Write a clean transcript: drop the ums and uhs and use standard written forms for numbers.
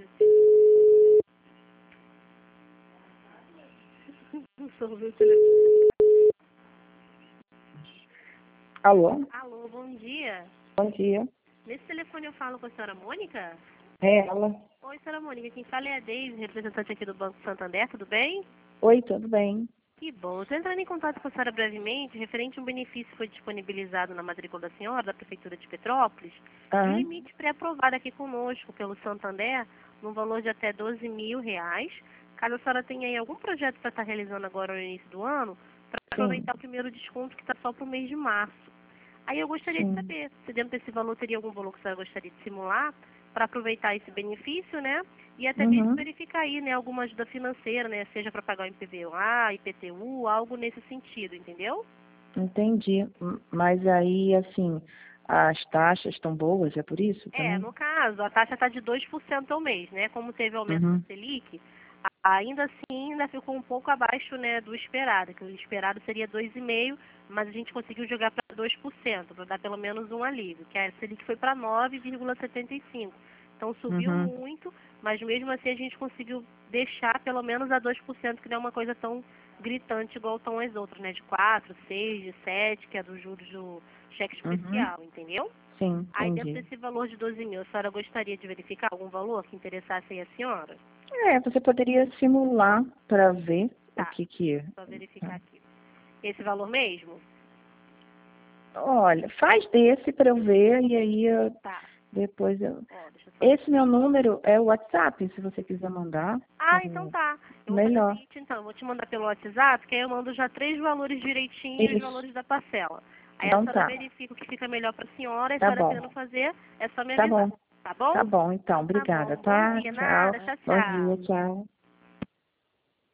Alô? Alô, bom dia. Bom dia. Nesse telefone eu falo com a senhora Mônica? É ela. Oi, senhora Mônica, quem fala é a Deise, representante aqui do Banco Santander, tudo bem? Oi, tudo bem? Que bom. Estou entrando em contato com a senhora brevemente, referente a um benefício que foi disponibilizado na matrícula da senhora, da Prefeitura de Petrópolis, de um Ah, limite pré-aprovado aqui conosco pelo Santander, num valor de até R$ 12.000. Caso a senhora tenha aí algum projeto para estar realizando agora no início do ano, para sim, aproveitar o primeiro desconto que está só para o mês de março. Aí eu gostaria de sim. saber se dentro desse valor teria algum valor que a senhora gostaria de simular para aproveitar esse benefício, né? E até mesmo Uhum, verificar aí, né, alguma ajuda financeira, né? Seja para pagar o IPVA, IPTU, algo nesse sentido, entendeu? entendi. Mas aí, assim, as taxas estão boas, é por isso É, também? no caso, a taxa está de 2% ao mês, né? Como teve aumento da Uhum, Selic, ainda assim ainda ficou um pouco abaixo, né, do esperado, que o esperado seria 2,5%, mas a gente conseguiu jogar para 2%, para dar pelo menos um alívio, que a Selic foi para 9,75%. Então subiu uhum, muito, mas mesmo assim a gente conseguiu deixar pelo menos a 2%, que não é uma coisa tão gritante igual estão as outras, né, de 4, 6, de 7, que é dos juros do cheque uhum. especial, entendeu? Sim, Aí dentro entendi. desse valor de 12.000, a senhora gostaria de verificar algum valor que interessasse aí a senhora? É, você poderia simular para ver o Tá, que é. só verificar aqui. Esse valor mesmo? Olha, faz desse para eu ver e aí Tá. depois eu... Ó, deixa eu só ver. Esse meu número é o WhatsApp, se você quiser mandar, Ah, então como tá. Eu vou fazer o melhor. seguinte então, eu vou te mandar pelo WhatsApp, que aí eu mando já 3 valores direitinho e os Isso. valores da parcela. Aí a Então senhora tá. verifica o que fica melhor pra senhora, e a Tá senhora bom. querendo fazer, é só me Tá avisar. bom. Tá bom? Tá bom, então. Então tá Obrigada, bom. Bom tá? dia, Tchau. nada. Tchau, Bom dia, tchau. tchau.